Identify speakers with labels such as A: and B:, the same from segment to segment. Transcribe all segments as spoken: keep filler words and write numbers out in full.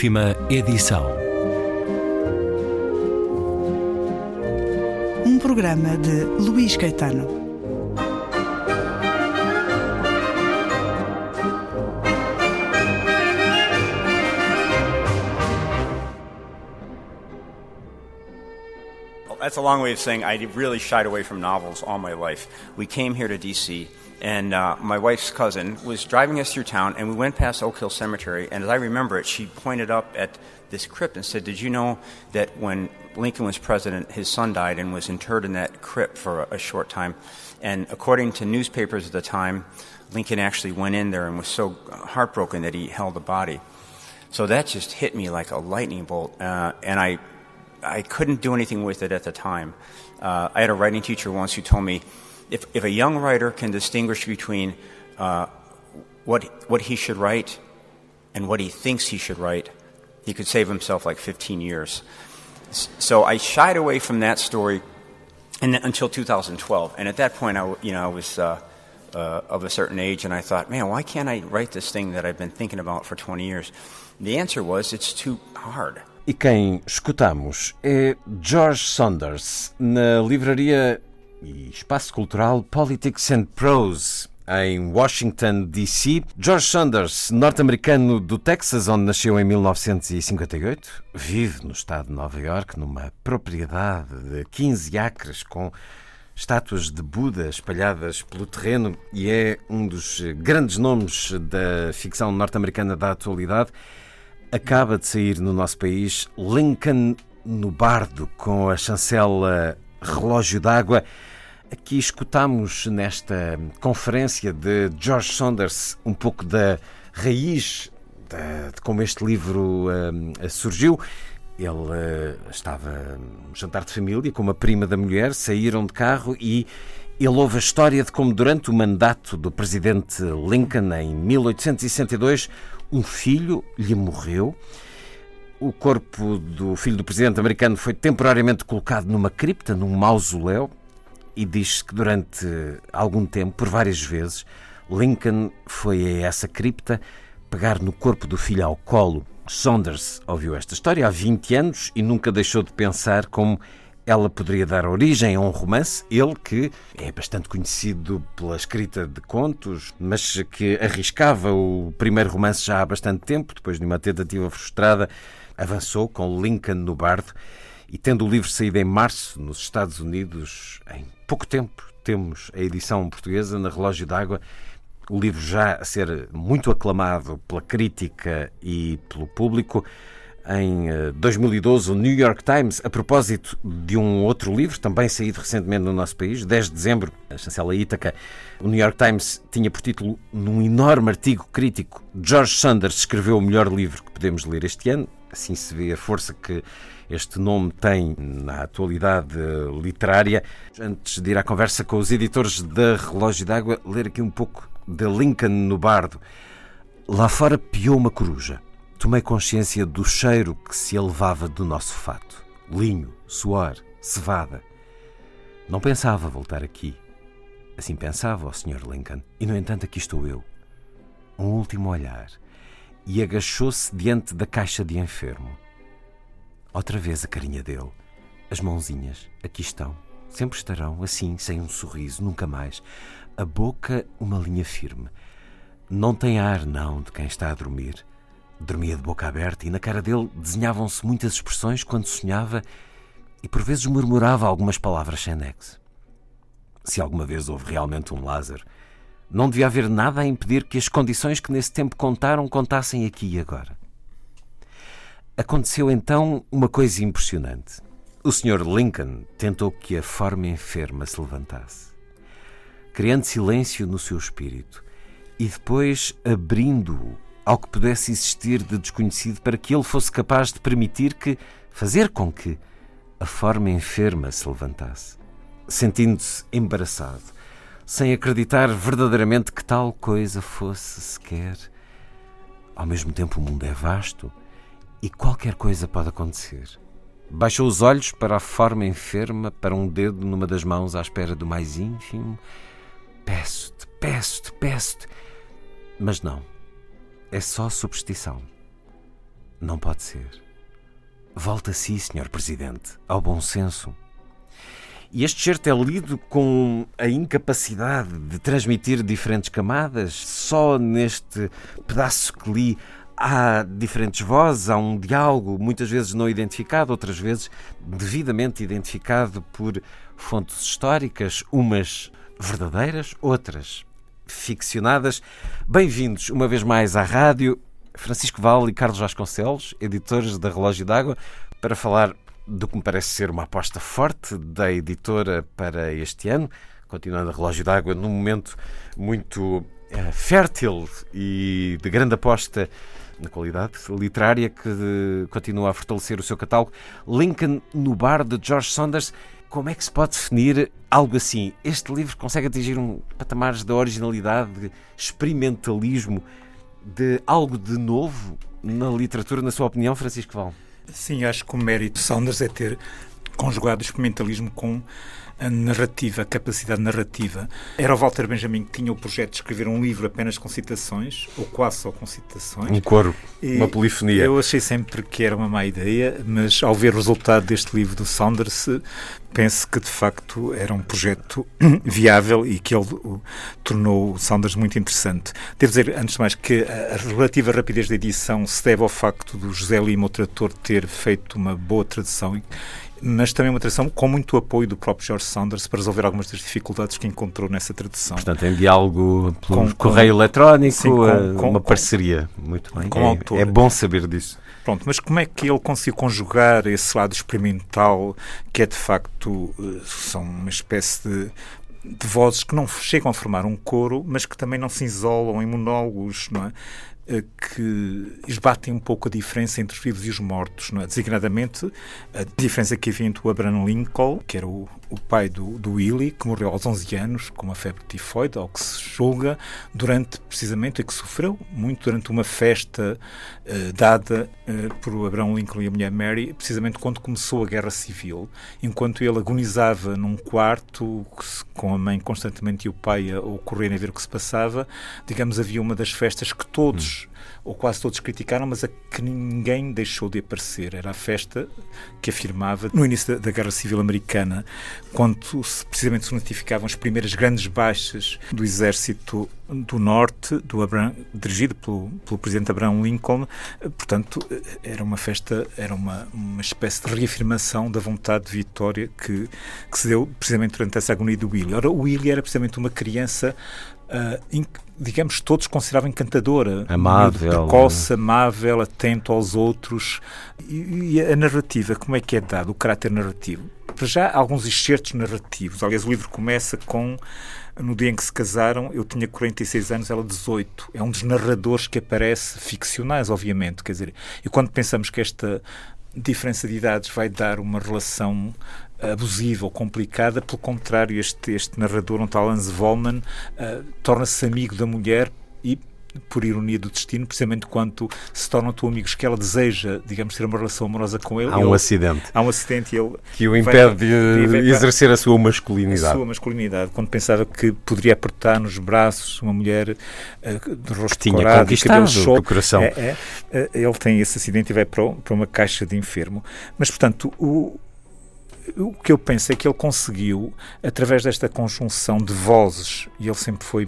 A: Última edição.
B: Um programa de Luís Caetano.
C: That's a long way of saying I really shied away from novels all my life. We came here to D C, and uh, my wife's cousin was driving us through town, and we went past Oak Hill Cemetery, and as I remember it, she pointed up at this crypt and said, "Did you know that when Lincoln was president, his son died and was interred in that crypt for a, a short time?" And according to newspapers at the time, Lincoln actually went in there and was so heartbroken that he held the body. So that just hit me like a lightning bolt, uh, and I I couldn't do anything with it at the time. Uh, I had a writing teacher once who told me, if, if a young writer can distinguish between uh, what what he should write and what he thinks he should write, he could save himself like fifteen years. So I shied away from that story and, until two thousand twelve. And at that point, I, you know, I was uh, uh, of a certain age, and I thought, man, why can't I write this thing that I've been thinking about for twenty years? And the answer was, it's too hard.
D: E quem escutamos é George Saunders, na livraria e espaço cultural Politics and Prose, em Washington, D C George Saunders, norte-americano do Texas, onde nasceu em mil novecentos e cinquenta e oito, vive no estado de Nova Iorque, numa propriedade de quinze acres, com estátuas de Buda espalhadas pelo terreno, e é um dos grandes nomes da ficção norte-americana da atualidade. Acaba de sair no nosso país Lincoln no Bardo, com a chancela Relógio d'Água. Aqui escutamos nesta conferência de George Saunders um pouco da raiz de, de como este livro uh, surgiu. Ele uh, estava num jantar de família com uma prima da mulher, saíram de carro e ele ouve a história de como durante o mandato do presidente Lincoln, em mil oitocentos e sessenta e dois, um filho lhe morreu. O corpo do filho do presidente americano foi temporariamente colocado numa cripta, num mausoléu, e diz-se que durante algum tempo, por várias vezes, Lincoln foi a essa cripta pegar no corpo do filho ao colo. Saunders ouviu esta história há vinte anos e nunca deixou de pensar como ela poderia dar origem a um romance, ele que é bastante conhecido pela escrita de contos, mas que arriscava o primeiro romance já há bastante tempo. Depois de uma tentativa frustrada, avançou com Lincoln no Bardo, e tendo o livro saído em março nos Estados Unidos, em pouco tempo temos a edição portuguesa na Relógio d'Água, o livro já a ser muito aclamado pela crítica e pelo público. Em dois mil e doze, o New York Times, a propósito de um outro livro, também saído recentemente no nosso país, dez de dezembro, a chancela Ítaca, o New York Times tinha por título, num enorme artigo crítico, George Saunders escreveu o melhor livro que podemos ler este ano. Assim se vê a força que este nome tem na atualidade literária. Antes de ir à conversa com os editores da Relógio d'Água, ler aqui um pouco de Lincoln no Bardo. Lá fora piou uma coruja. Tomei consciência do cheiro que se elevava do nosso fato. Linho, suor, cevada. Não pensava voltar aqui. Assim pensava o senhor Lincoln. E, no entanto, aqui estou eu. Um último olhar. E agachou-se diante da caixa de enfermo. Outra vez a carinha dele. As mãozinhas. Aqui estão. Sempre estarão, assim, sem um sorriso, nunca mais. A boca, uma linha firme. Não tem ar, não, de quem está a dormir. Dormia de boca aberta e na cara dele desenhavam-se muitas expressões quando sonhava e por vezes murmurava algumas palavras sem nexo. Se alguma vez houve realmente um Lázaro, não devia haver nada a impedir que as condições que nesse tempo contaram, contassem aqui e agora. Aconteceu então uma coisa impressionante. O senhor Lincoln tentou que a forma enferma se levantasse, criando silêncio no seu espírito e depois abrindo-o ao que pudesse existir de desconhecido para que ele fosse capaz de permitir que, fazer com que a forma enferma se levantasse. Sentindo-se embaraçado, sem acreditar verdadeiramente que tal coisa fosse sequer. Ao mesmo tempo o mundo é vasto e qualquer coisa pode acontecer. Baixou os olhos para a forma enferma, para um dedo numa das mãos à espera do mais ínfimo. Peço-te, peço-te, peço-te. Mas não. É só superstição. não pode ser. Volte a si, senhor Presidente, ao bom senso. E este certo é lido com a incapacidade de transmitir diferentes camadas. Só neste pedaço que li há diferentes vozes, há um diálogo, muitas vezes não identificado, outras vezes devidamente identificado por fontes históricas, umas verdadeiras, outras ficcionadas. Bem-vindos uma vez mais à rádio, Francisco Vale e Carlos Vasconcelos, editores da Relógio d'Água, para falar do que me parece ser uma aposta forte da editora para este ano, continuando a Relógio d'Água num momento muito é, fértil e de grande aposta na qualidade literária, que continua a fortalecer o seu catálogo. Lincoln no Bar, de George Saunders. Como é que se pode definir algo assim? Este livro consegue atingir um patamares de originalidade, de experimentalismo, de algo de novo na literatura, na sua opinião, Francisco Vale?
A: Sim, acho que o mérito de Saunders é ter conjugado o experimentalismo com a narrativa, a capacidade narrativa. Era o Walter Benjamin que tinha o projeto de escrever um livro apenas com citações, ou quase só com citações.
D: Um coro,
A: e
D: uma polifonia.
A: Eu achei sempre que era uma má ideia, mas ao ver o resultado deste livro do Saunders, penso que de facto era um projeto viável e que ele o, tornou o Saunders muito interessante. Devo dizer, antes de mais, que a relativa rapidez da edição se deve ao facto do José Lima, o tradutor, ter feito uma boa tradução, mas também uma tradução com muito apoio do próprio George Saunders para resolver algumas das dificuldades que encontrou nessa tradução.
D: Portanto, em diálogo pelo
A: com,
D: correio
A: com,
D: eletrónico,
A: sim, com, com,
D: uma
A: com,
D: parceria. Muito bem.
A: Com
D: é,
A: autor.
D: É bom saber disso.
A: Pronto, mas como é que ele conseguiu conjugar esse lado experimental, que é de facto, são uma espécie de, de vozes que não chegam a formar um coro, mas que também não se isolam em monólogos, não é? Que esbatem um pouco a diferença entre os vivos e os mortos, não é? Designadamente, a diferença que havia entre o Abraham Lincoln, que era o, o pai do, do Willie, que morreu aos onze anos com uma febre tifoide, ao que se julga, durante, precisamente, e que sofreu muito durante uma festa uh, dada uh, por Abraham Lincoln e a mulher Mary, precisamente quando começou a Guerra Civil, enquanto ele agonizava num quarto, com a mãe constantemente e o pai a ocorrerem a ver o que se passava. Digamos, havia uma das festas que todos, hum. ou quase todos, criticaram, mas a que ninguém deixou de aparecer. Era a festa que afirmava, no início da, da Guerra Civil Americana, quando se, precisamente se notificavam as primeiras grandes baixas do exército do Norte, do Abraham, dirigido pelo, pelo presidente Abraham Lincoln. Portanto, era uma festa, era uma, uma espécie de reafirmação da vontade de vitória que, que se deu precisamente durante essa agonia do Willie. Ora, o Willie era precisamente uma criança, uh, in, digamos, todos consideravam encantadora,
D: amável,
A: precoce, amável, atento aos outros. E, e a narrativa, como é que é dado, o caráter narrativo? Para já, há alguns excertos narrativos. Aliás, o livro começa com: no dia em que se casaram, eu tinha quarenta e seis anos, ela dezoito. É um dos narradores que aparece, ficcionais, obviamente. Quer dizer, e quando pensamos que esta diferença de idades vai dar uma relação abusiva ou complicada, pelo contrário, este, este narrador, um tal Hans Vollmann, uh, torna-se amigo da mulher e, por ironia do destino, precisamente quando se tornam tão amigos que ela deseja, digamos, ter uma relação amorosa com ele.
D: Há um
A: ele,
D: acidente.
A: Há um acidente e ele...
D: Que o impede de, de exercer a sua masculinidade.
A: A sua masculinidade. Quando pensava que poderia apertar nos braços uma mulher uh, de rosto
D: que tinha
A: corado,
D: conquistado
A: de
D: o coração.
A: É, é, ele tem esse acidente e vai para, para uma caixa de enfermo. Mas, portanto, o... O que eu penso é que ele conseguiu, através desta conjunção de vozes, e ele sempre foi,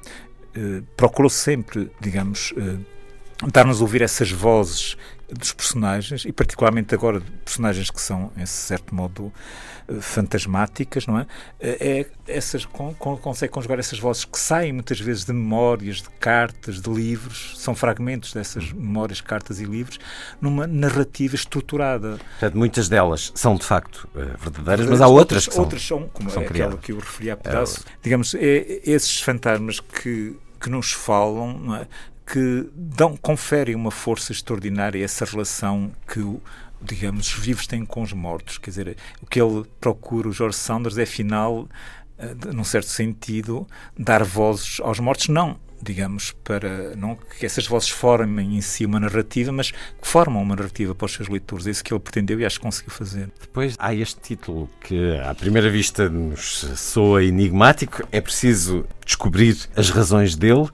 A: eh, procurou sempre, digamos, eh, dar-nos a ouvir essas vozes dos personagens, e particularmente agora de personagens que são, em certo modo, eh, fantasmáticas, não é? É essas, con, con, consegue conjugar essas vozes que saem muitas vezes de memórias, de cartas, de livros, são fragmentos dessas memórias, cartas e livros, numa narrativa estruturada.
D: Portanto, muitas delas são de facto verdadeiras, mas há outras, outras que são,
A: outras são como
D: são
A: é
D: criadas.
A: Aquela que eu referi há pedaço. É, digamos, é, esses fantasmas que, que nos falam, não é? Que dão, conferem uma força extraordinária a essa relação que o digamos, os vivos têm com os mortos. Quer dizer, o que ele procura, o George Saunders, é, afinal, num certo sentido, dar vozes aos mortos, não, digamos, para não que essas vozes formem em si uma narrativa, mas que formam uma narrativa para os seus leitores. É isso que ele pretendeu e acho que conseguiu fazer.
D: Depois há este título que, à primeira vista, nos soa enigmático. É preciso descobrir as razões dele.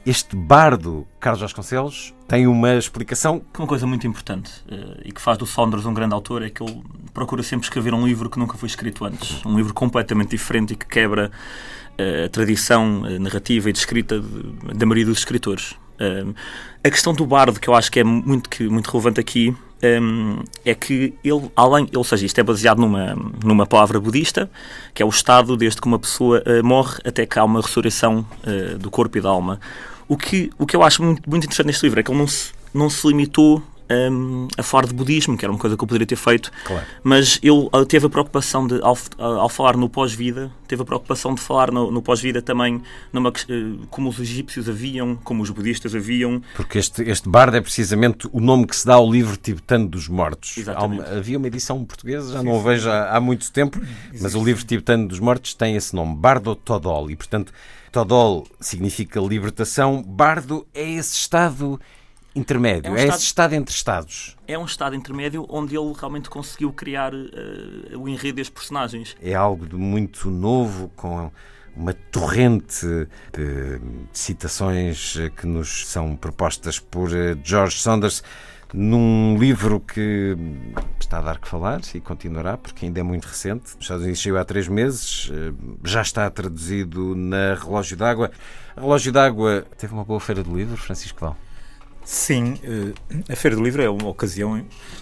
D: Este bardo, Carlos Vasconcelos, tem uma explicação.
E: Uma coisa muito importante uh, e que faz do Saunders um grande autor é que ele procura sempre escrever um livro que nunca foi escrito antes. Um livro completamente diferente e que quebra uh, a tradição uh, narrativa e de escrita de, da maioria dos escritores. Uh, a questão do bardo, que eu acho que é muito, que, muito relevante aqui, um, é que ele, além, ou seja, isto é baseado numa, numa palavra budista, que é o estado desde que uma pessoa uh, morre até que há uma ressurreição uh, do corpo e da alma. O que, o que eu acho muito, muito interessante neste livro é que ele não se, não se limitou um, a falar de budismo, que era uma coisa que eu poderia ter feito,
D: claro.
E: Mas ele uh, teve a preocupação de, ao, ao falar no pós-vida, teve a preocupação de falar no, no pós-vida também numa, uh, como os egípcios haviam, como os budistas haviam.
D: Porque este, este bardo é precisamente o nome que se dá ao livro tibetano dos mortos.
E: Exatamente.
D: Uma, havia uma edição portuguesa, já não a vejo há, há muito tempo, mas o livro tibetano dos mortos tem esse nome, Bardo Todol, e portanto Todol significa libertação, bardo é esse estado intermédio, é, um é estado, esse estado entre estados.
E: É um estado intermédio onde ele realmente conseguiu criar uh, o enredo destes personagens.
D: É algo de muito novo, com uma torrente de citações que nos são propostas por George Saunders, num livro que está a dar que falar e continuará, porque ainda é muito recente. Nos Estados Unidos saiu há três meses, já está traduzido na Relógio d'Água. A Relógio d'Água teve uma boa feira do livro, Francisco Val?
A: Sim, a Feira do Livro é uma ocasião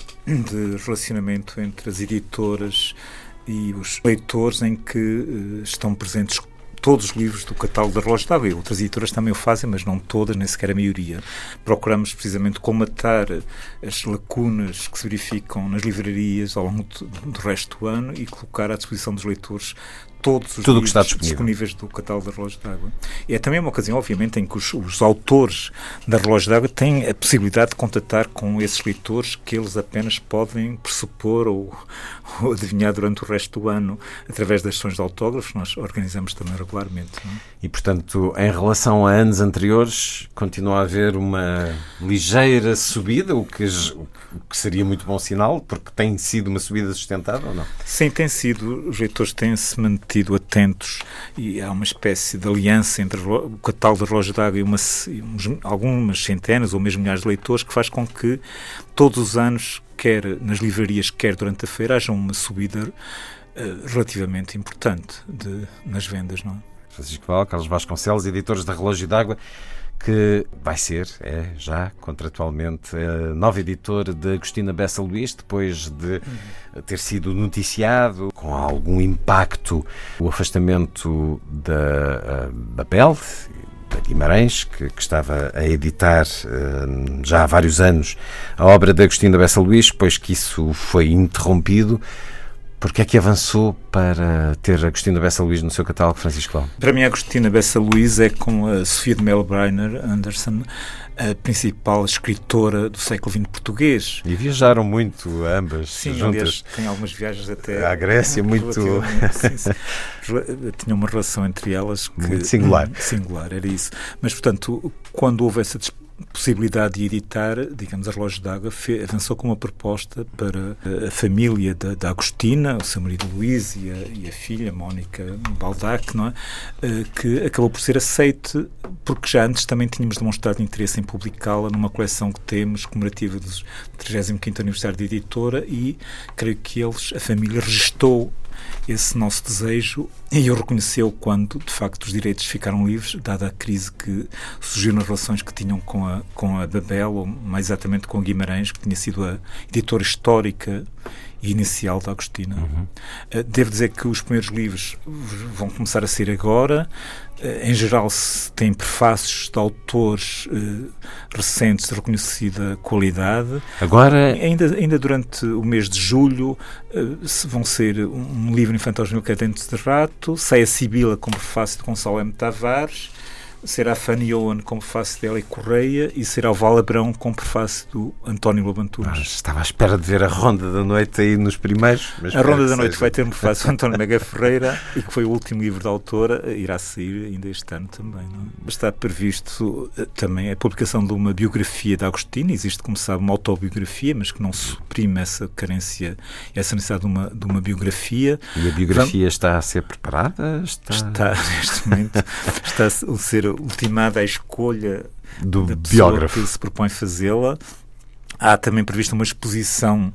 A: de relacionamento entre as editoras e os leitores em que estão presentes todos os livros do catálogo da Relógio d'Água. Outras editoras também o fazem, mas não todas, nem sequer a maioria. Procuramos precisamente comatar as lacunas que se verificam nas livrarias ao longo do resto do ano e colocar à disposição dos leitores todos os
D: Tudo
A: livros
D: que está disponível.
A: disponíveis do catálogo da Relógio d'Água. E é também uma ocasião, obviamente, em que os, os autores da Relógio d'Água têm a possibilidade de contatar com esses leitores que eles apenas podem pressupor ou, ou adivinhar durante o resto do ano através das sessões de autógrafos que nós organizamos também regularmente. Não é?
D: E, portanto, em relação a anos anteriores, continua a haver uma ligeira subida, o que, o que seria muito bom sinal, porque tem sido uma subida sustentável, ou não?
A: Sim, tem sido. Os leitores têm-se mantido atentos e há uma espécie de aliança entre o catálogo da Relógio d'Água e uma, uns, algumas centenas ou mesmo milhares de leitores que faz com que todos os anos, quer nas livrarias, quer durante a feira, haja uma subida uh, relativamente importante de, nas vendas, não é?
D: Francisco Val, Carlos Vasconcelos, editores da Relógio d'Água, que vai ser, é já contratualmente, a nova editora de Agostina Bessa Luís, depois de ter sido noticiado com algum impacto o afastamento da Babel, da Guimarães, que, que estava a editar uh, já há vários anos a obra de Agostina Bessa Luís, depois que isso foi interrompido. Porque é que avançou para ter Agostina Bessa Luís no seu catálogo, Francisco Val?
A: Para mim, a Agostina Bessa Luís é, com a Sofia de Melbreiner Anderson, a principal escritora do século vinte português.
D: E viajaram muito ambas
A: sim,
D: juntas.
A: Aliás, tem algumas viagens até
D: à Grécia, muito...
A: sim, sim. Tinha uma relação entre elas que...
D: muito singular.
A: Singular, era isso. Mas, portanto, quando houve essa possibilidade de editar, digamos, a Relógio d'Água, avançou com uma proposta para a família da, da Agostina, o seu marido Luís e a, e a filha, Mónica Baldac, não é? Que acabou por ser aceite, porque já antes também tínhamos demonstrado interesse em publicá-la numa coleção que temos, comemorativa do trigésimo quinto aniversário de editora, e creio que eles, a família, registou esse nosso desejo e o reconheceu quando, de facto, os direitos ficaram livres, dada a crise que surgiu nas relações que tinham com a, com a Babel, ou mais exatamente com a Guimarães, que tinha sido a editora histórica e inicial da Agostina. Uhum. Devo dizer que os primeiros livros vão começar a sair agora. Em geral, se têm prefácios de autores eh, recentes de reconhecida qualidade.
D: Agora...
A: Ainda, ainda durante o mês de julho eh, vão ser um, um livro infantil aos mil Dentes de Rato, sai a Sibila como prefácio de Gonçalo M. Tavares, será a Fanny Owen como prefácio de Hélia Correia e será o Val Abrão como prefácio do António Lobo Antunes.
D: Estava à espera de ver a Ronda da Noite aí nos primeiros. Mas
A: a Ronda da Noite seja. Vai ter um prefácio do António Mega Ferreira e que foi o último livro da autora, irá sair ainda este ano também. Não? Está previsto também a publicação de uma biografia da Agostina. Existe, como sabe, uma autobiografia, mas que não suprime essa carência, essa necessidade de uma, de uma biografia.
D: E a biografia Vamos... está a ser preparada?
A: Está, está neste momento, está a ser ultimada a escolha
D: do
A: da pessoa
D: biógrafo
A: que se propõe fazê-la. Há também prevista uma exposição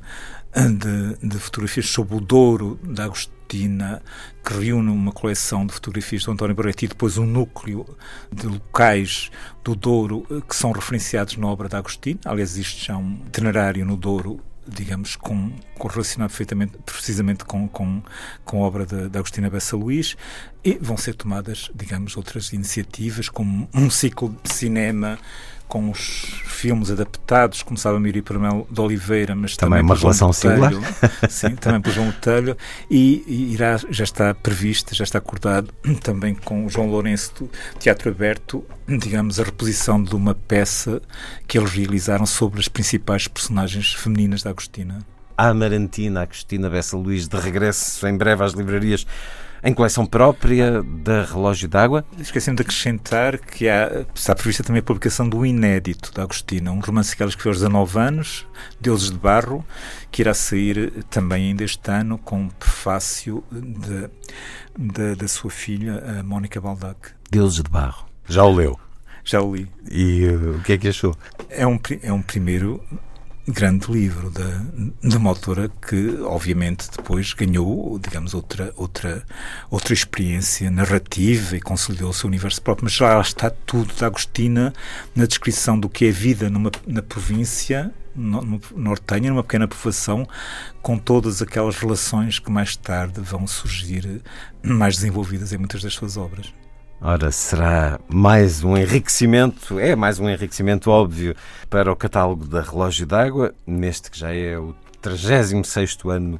A: de, de fotografias sobre o Douro, da Agostina, que reúne uma coleção de fotografias do António Barreto e depois um núcleo de locais do Douro que são referenciados na obra da Agostina. Aliás, existe já um itinerário no Douro, digamos, com, com relacionado perfeitamente, precisamente com, com, com a obra da, da Agostina Bessa Luís, e vão ser tomadas, digamos, outras iniciativas, como um ciclo de cinema com os filmes adaptados, começava a Miri Permel de Oliveira, mas
D: também,
A: também
D: uma relação singular.
A: Sim, também por João Botelho, e, e irá, já está prevista, já está acordado também com o João Lourenço do Teatro Aberto, digamos, a reposição de uma peça que eles realizaram sobre as principais personagens femininas da Agostina.
D: A Amarantina, Agostina Bessa Luís, de regresso em breve às livrarias, em coleção própria da Relógio d'Água.
A: Esqueci-me de acrescentar que há, está prevista também a publicação do Inédito da Agostina, um romance que ela escreveu aos dezanove anos, Deuses de Barro, que irá sair também ainda este ano com um prefácio de, de, da sua filha, a Mónica Baldac.
D: Deuses de Barro. Já o leu?
A: Já o li.
D: E uh, o que é que achou?
A: É um, é um primeiro grande livro da, de uma autora que, obviamente, depois ganhou, digamos, outra, outra, outra experiência narrativa e consolidou o seu universo próprio. Mas já está tudo da Agostina na descrição do que é vida numa, na província no, no, nortenha, numa pequena povoação, com todas aquelas relações que mais tarde vão surgir mais desenvolvidas em muitas das suas obras.
D: Ora, será mais um enriquecimento, é mais um enriquecimento óbvio para o catálogo da Relógio d'Água, neste que já é o trigésimo sexto ano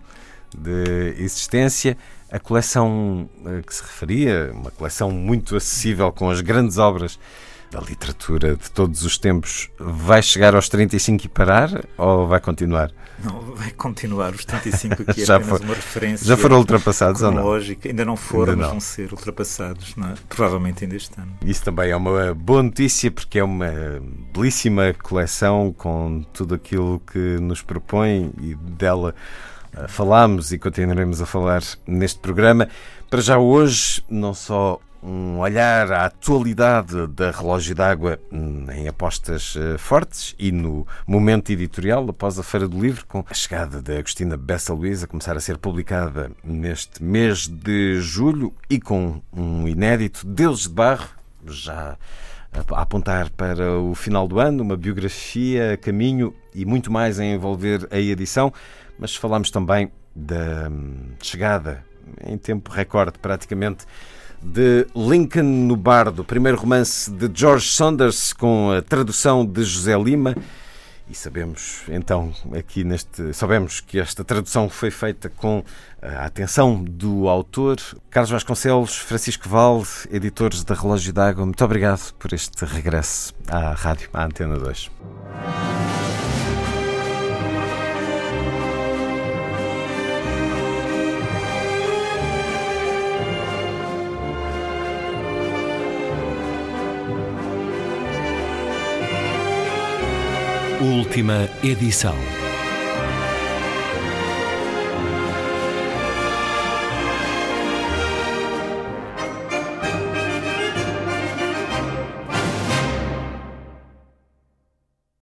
D: de existência. A coleção a que se referia, uma coleção muito acessível com as grandes obras da literatura de todos os tempos, vai chegar aos trinta e cinco e parar ou vai continuar?
A: Não, vai continuar. Os trinta e cinco aqui é
D: já
A: apenas
D: for,
A: uma referência.
D: Já foram ultrapassados ou não?
A: Ainda não foram,
D: ainda não.
A: Mas vão ser ultrapassados, não é? Provavelmente ainda este ano.
D: Isso também é uma boa notícia, porque é uma belíssima coleção com tudo aquilo que nos propõe, e dela uh, falámos e continuaremos a falar neste programa. Para já hoje, não só um olhar à atualidade da Relógio d'Água em apostas uh, fortes e no momento editorial após a Feira do Livro, com a chegada da Agostina Bessa Luís a começar a ser publicada neste mês de julho, e com um inédito, Deuses de Barro, já a apontar para o final do ano, uma biografia a caminho e muito mais a envolver a edição. Mas falámos também da chegada em tempo recorde praticamente de Lincoln no Bardo, primeiro romance de George Saunders, com a tradução de José Lima. E sabemos, então, aqui neste, sabemos que esta tradução foi feita com a atenção do autor. Carlos Vasconcelos, Francisco Valde, editores da Relógio d'Água, muito obrigado por este regresso à rádio, à Antena dois.
F: Última edição.